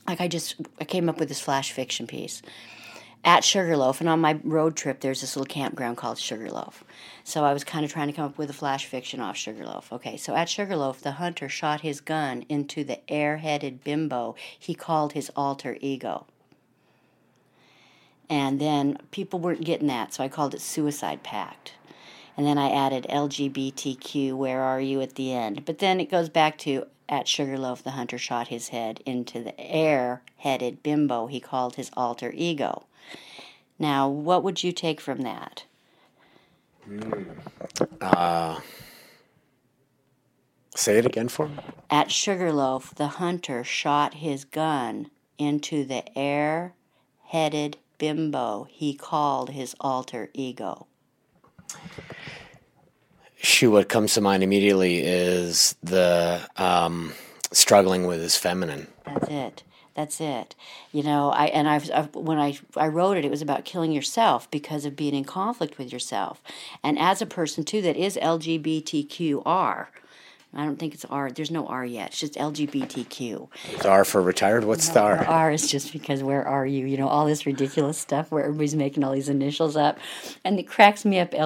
like I came up with this flash fiction piece at Sugarloaf, and on my road trip, there's this little campground called Sugarloaf. So I was kind of trying to come up with a flash fiction off Sugarloaf. Okay, so at Sugarloaf, the hunter shot his gun into the airheaded bimbo he called his alter ego. And then people weren't getting that, so I called it Suicide Pact. And then I added LGBTQ, where are you at the end? But then it goes back to at Sugarloaf, the hunter shot his head into the air-headed bimbo he called his alter ego. Now, what would you take from that? Say it again for me. At Sugarloaf, the hunter shot his gun into the air-headed bimbo he called his alter ego. Shoot, what comes to mind immediately is the struggling with his feminine. That's it. You know, when I wrote it, it was about killing yourself because of being in conflict with yourself. And as a person, too, that is LGBTQR, I don't think it's R. There's no R yet. It's just LGBTQ. Is R for retired? What's the R? R is just because where are you? You know, all this ridiculous stuff where everybody's making all these initials up. And it cracks me up,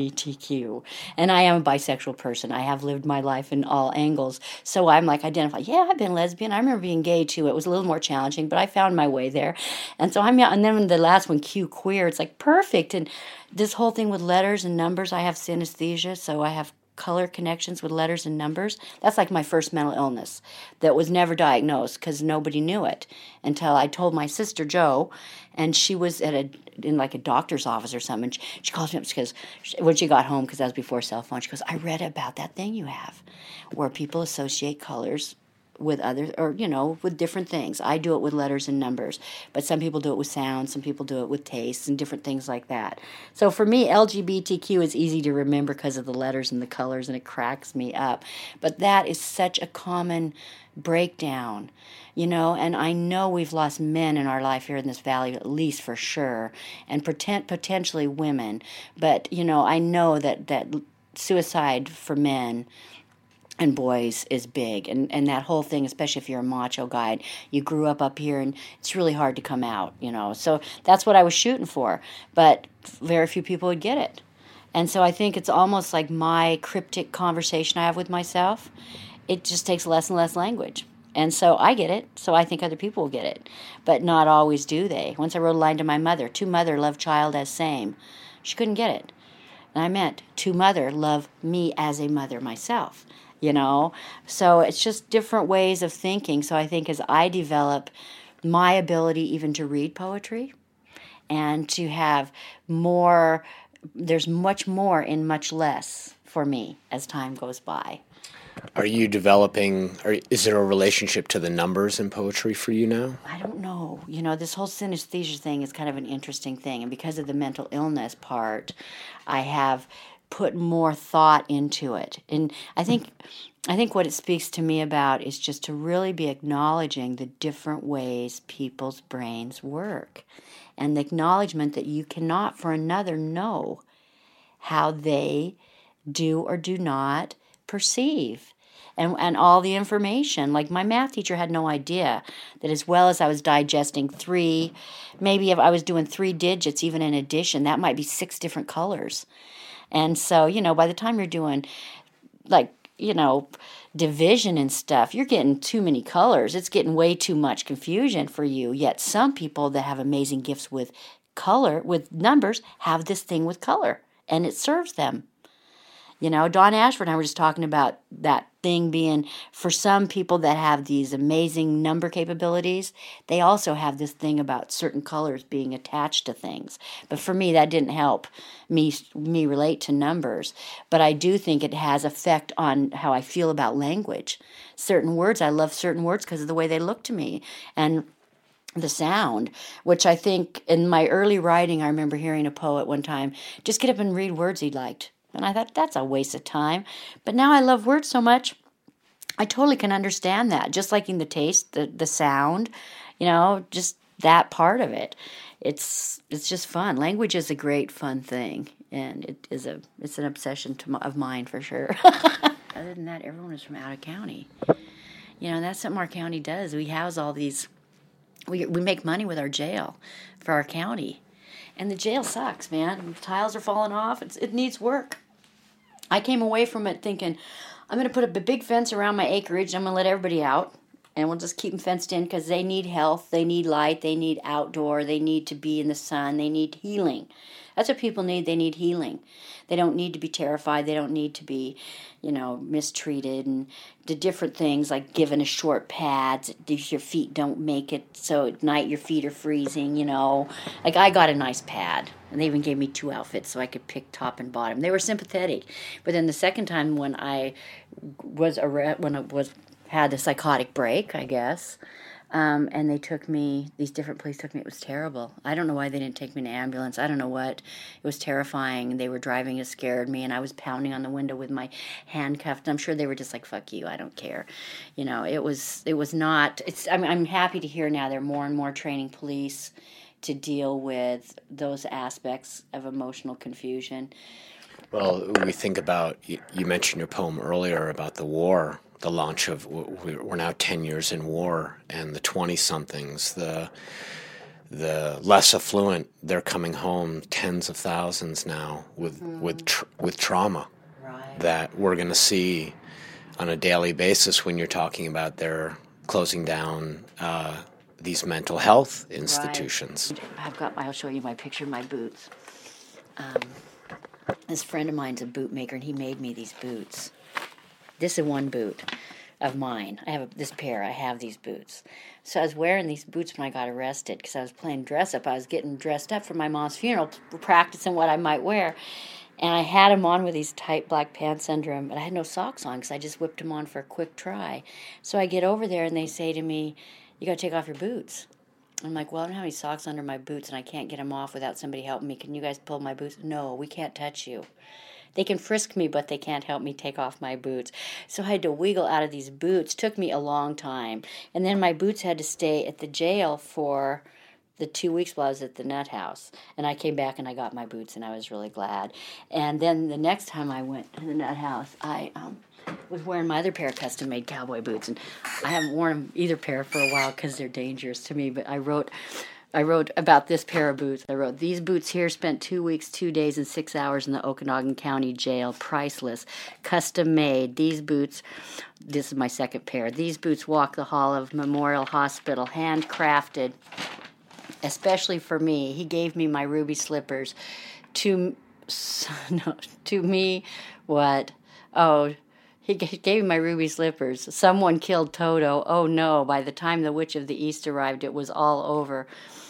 LGBTQ. And I am a bisexual person. I have lived my life in all angles. So I'm like, identify. Yeah, I've been lesbian. I remember being gay, too. It was a little more challenging, but I found my way there. And so and then the last one, Q, queer, it's like perfect. And this whole thing with letters and numbers, I have synesthesia, so I have color connections with letters and numbers. That's like my first mental illness that was never diagnosed because nobody knew it until I told my sister Jo, and she was in like a doctor's office or something. And she calls me up because when she got home, because that was before cell phone, she goes, "I read about that thing you have where people associate colors with others, or, you know, with different things. I do it with letters and numbers, but some people do it with sounds, some people do it with tastes and different things like that. So for me, LGBTQ is easy to remember because of the letters and the colors, and it cracks me up. But that is such a common breakdown, you know, and I know we've lost men in our life here in this valley, at least for sure, and potentially women. But, you know, I know that suicide for men and boys is big, and that whole thing, especially if you're a macho guy, you grew up here, and it's really hard to come out, you know. So that's what I was shooting for, but very few people would get it. And so I think it's almost like my cryptic conversation I have with myself. It just takes less and less language. And so I get it, so I think other people will get it. But not always do they. Once I wrote a line to my mother, to mother, love child as same. She couldn't get it. And I meant, to mother, love me as a mother myself. You know, so it's just different ways of thinking. So I think as I develop my ability even to read poetry and to have more, there's much more in much less for me as time goes by. Are you developing, or is there a relationship to the numbers in poetry for you now? I don't know. You know, this whole synesthesia thing is kind of an interesting thing. And because of the mental illness part, I have put more thought into it. And I think what it speaks to me about is just to really be acknowledging the different ways people's brains work, and the acknowledgement that you cannot for another know how they do or do not perceive. And all the information. Like my math teacher had no idea that as well as I was digesting maybe if I was doing 3 digits even in addition, that might be 6 different colors. And so, you know, by the time you're doing, like, you know, division and stuff, you're getting too many colors. It's getting way too much confusion for you. Yet some people that have amazing gifts with color, with numbers, have this thing with color, and it serves them. You know, Dawn Ashford and I were just talking about that thing being, for some people that have these amazing number capabilities, they also have this thing about certain colors being attached to things. But for me, that didn't help me relate to numbers. But I do think it has effect on how I feel about language. Certain words, I love certain words because of the way they look to me. And the sound, which I think in my early writing, I remember hearing a poet one time, just get up and read words he liked. And I thought, that's a waste of time. But now I love words so much, I totally can understand that. Just liking the taste, the sound, you know, just that part of it. It's just fun. Language is a great, fun thing. And it's an obsession of mine for sure. Other than that, everyone is from out of county. You know, and that's something our county does. We house all these we make money with our jail for our county. And the jail sucks, man. The tiles are falling off. It needs work. I came away from it thinking, I'm going to put a big fence around my acreage. I'm going to let everybody out. And we'll just keep them fenced in because they need health. They need light. They need outdoor. They need to be in the sun. They need healing. That's what people need. They need healing. They don't need to be terrified. They don't need to be, mistreated and the different things like given a short pads. Your feet don't make it so at night your feet are freezing, Like I got a nice pad and they even gave me 2 outfits so I could pick top and bottom. They were sympathetic. But then the second time when I had the psychotic break, I guess, and they took me, these different police took me. It was terrible. I don't know why they didn't take me in an ambulance. I don't know what. It was terrifying. They were driving. It scared me, and I was pounding on the window with my handcuffed. I'm sure they were just like, fuck you, I don't care. It was not, I'm happy to hear now they're more and more training police to deal with those aspects of emotional confusion. Well, we think about, you mentioned your poem earlier about the war, the launch of, we're now 10 years in war, and the 20-somethings, the less affluent, they're coming home tens of thousands now with trauma that we're going to see on a daily basis when you're talking about their closing down these mental health institutions. Right. I'll show you my picture of my boots. This friend of mine's a boot maker, and he made me these boots. This is one boot of mine. I have this pair. I have these boots. So I was wearing these boots when I got arrested because I was playing dress up. I was getting dressed up for my mom's funeral, practicing what I might wear. And I had them on with these tight black pants under them, but I had no socks on because I just whipped them on for a quick try. So I get over there, and they say to me, you got to take off your boots. I'm like, well, I don't have any socks under my boots, and I can't get them off without somebody helping me. Can you guys pull my boots? No, we can't touch you. They can frisk me, but they can't help me take off my boots. So I had to wiggle out of these boots. Took me a long time. And then my boots had to stay at the jail for the 2 weeks while I was at the nut house. And I came back and I got my boots, and I was really glad. And then the next time I went to the nut house, I was wearing my other pair of custom-made cowboy boots. And I haven't worn them either pair for a while because they're dangerous to me. But I wrote about this pair of boots. I wrote, these boots here spent 2 weeks, 2 days, and 6 hours in the Okanagan County Jail. Priceless. Custom made. These boots, this is my second pair. These boots walk the hall of Memorial Hospital. Handcrafted, especially for me. He gave me my ruby slippers. To me, what? Oh, he gave me my ruby slippers. Someone killed Toto. Oh, no. By the time the Witch of the East arrived, it was all over.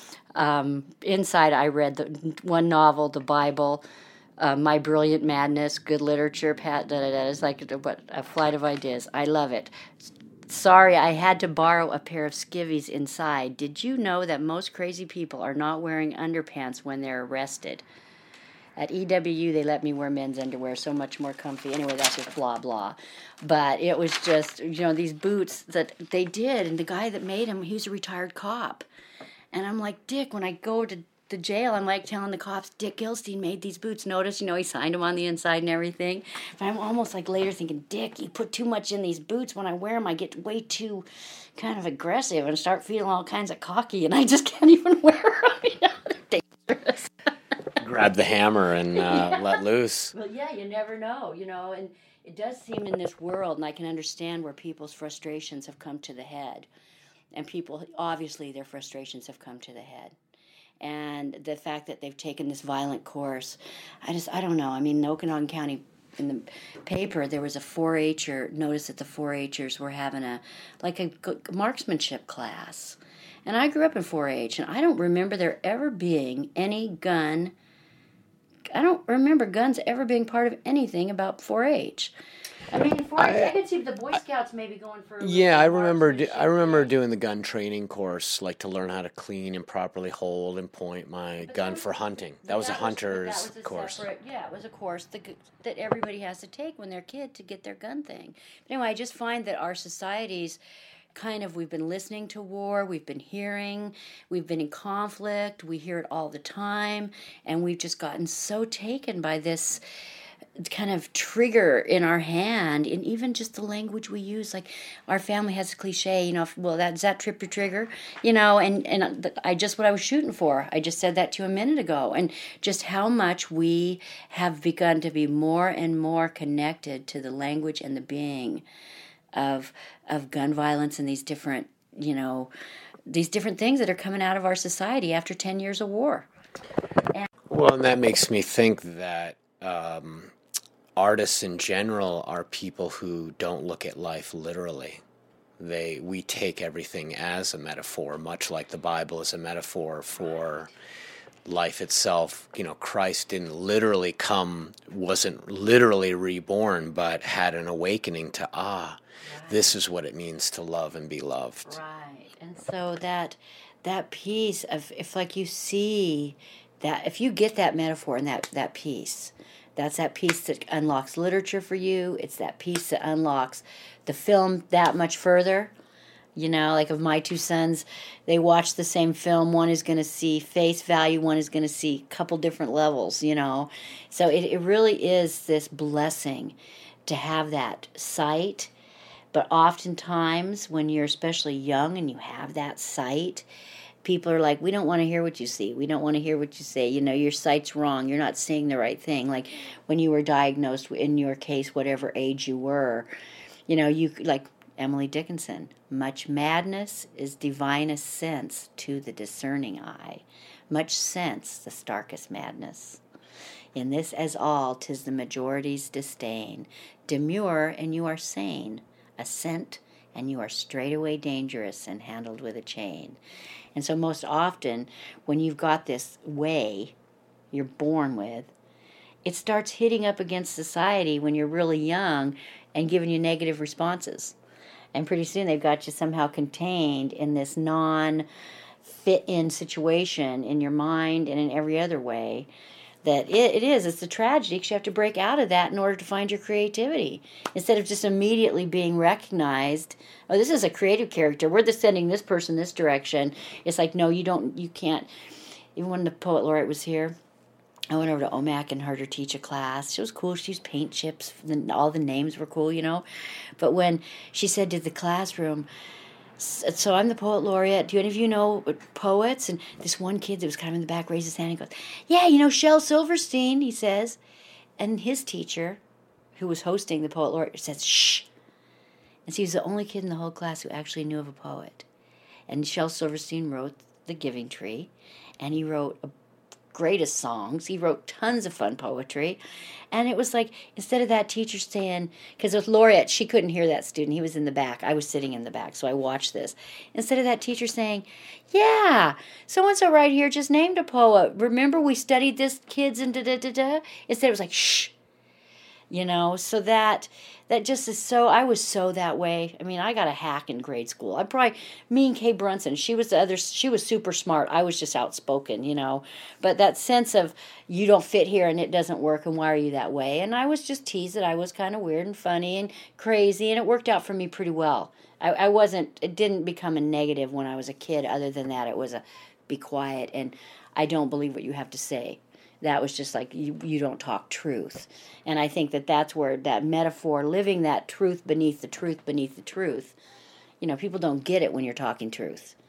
Inside, I read the one novel, the Bible, My Brilliant Madness, good literature, It's like a flight of ideas. I love it. Sorry, I had to borrow a pair of skivvies inside. Did you know that most crazy people are not wearing underpants when they're arrested? At EWU, they let me wear men's underwear, so much more comfy. Anyway, that's just blah, blah. But it was just, these boots that they did, and the guy that made them, he was a retired cop. And I'm like, Dick, when I go to the jail, I'm like telling the cops, Dick Gilstein made these boots. Notice, he signed them on the inside and everything. But I'm almost like later thinking, Dick, you put too much in these boots. When I wear them, I get way too kind of aggressive and start feeling all kinds of cocky, and I just can't even wear them. They're dangerous. Grab the hammer and let loose. Well, yeah, you never know, and it does seem in this world, and I can understand where people's frustrations have come to the head. And people, obviously, their frustrations have come to the head. And the fact that they've taken this violent course, I don't know. I mean, in Okanagan County, in the paper, there was a 4-H'er, notice that the 4-H'ers were having a marksmanship class. And I grew up in 4-H, and I don't remember there ever being any gun. I don't remember guns ever being part of anything about 4-H. I mean, 4-H, I could see the Boy Scouts maybe going for. Yeah, I remember doing the gun training course, like to learn how to clean and properly hold and point my gun for hunting. That was a hunter's course. It was a course that everybody has to take when they're a kid to get their gun thing. But anyway, I just find that our societies. We've been listening to war, we've been hearing, we've been in conflict, we hear it all the time, and we've just gotten so taken by this kind of trigger in our hand, and even just the language we use. Like our family has a cliche, well, does that trip your trigger? And I just what I was shooting for. I just said that to you a minute ago, and just how much we have begun to be more and more connected to the language and the being of gun violence and these different things that are coming out of our society after 10 years of war. Well, and that makes me think that artists in general are people who don't look at life literally. We take everything as a metaphor, much like the Bible is a metaphor for life itself. Christ wasn't literally reborn, but had an awakening to, this is what it means to love and be loved. Right. And so that piece of, if you see that, if you get that metaphor and that piece, that's that piece that unlocks literature for you. It's that piece that unlocks the film that much further. Like of my two sons, they watch the same film. One is going to see face value. One is going to see a couple different levels, So it really is this blessing to have that sight. But oftentimes when you're especially young and you have that sight, people are like, we don't want to hear what you see. We don't want to hear what you say. Your sight's wrong. You're not seeing the right thing. Like when you were diagnosed, in your case, whatever age you were, you like Emily Dickinson, much madness is divinest sense to the discerning eye. Much sense, the starkest madness. In this as all, 'tis the majority's disdain. Demure, and you are sane. Assent, and you are straightway dangerous and handled with a chain. And so most often, when you've got this way you're born with, it starts hitting up against society when you're really young and giving you negative responses. And pretty soon they've got you somehow contained in this non-fit-in situation in your mind and in every other way. That it's a tragedy because you have to break out of that in order to find your creativity. Instead of just immediately being recognized, this is a creative character, we're sending this person this direction. It's like, no, you can't. Even when the poet laureate was here, I went over to OMAC and heard her teach a class. She was cool. She used paint chips. All the names were cool, But when she said to the classroom, so I'm the poet laureate. Do any of you know poets? And this one kid that was kind of in the back raised his hand and goes, yeah, Shel Silverstein, he says. And his teacher, who was hosting the poet laureate, says, shh. And so he was the only kid in the whole class who actually knew of a poet. And Shel Silverstein wrote The Giving Tree, and he wrote greatest songs. He wrote tons of fun poetry. And it was like, instead of that teacher saying, because with laureate, she couldn't hear that student. He was in the back. I was sitting in the back, so I watched this. Instead of that teacher saying, yeah, so-and-so right here just named a poet. Remember we studied this, kids, and da-da-da-da? Instead it was like, shh. So that just is so, I was so that way. I mean, I got a hack in grade school. Me and Kay Brunson, she was super smart. I was just outspoken, But that sense of, you don't fit here and it doesn't work, and why are you that way? And I was just teased that I was kind of weird and funny and crazy, and it worked out for me pretty well. It didn't become a negative when I was a kid. Other than that, it was be quiet, and I don't believe what you have to say. That was just like, you don't talk truth. And I think that's where that metaphor, living that truth beneath the truth beneath the truth, people don't get it when you're talking truth.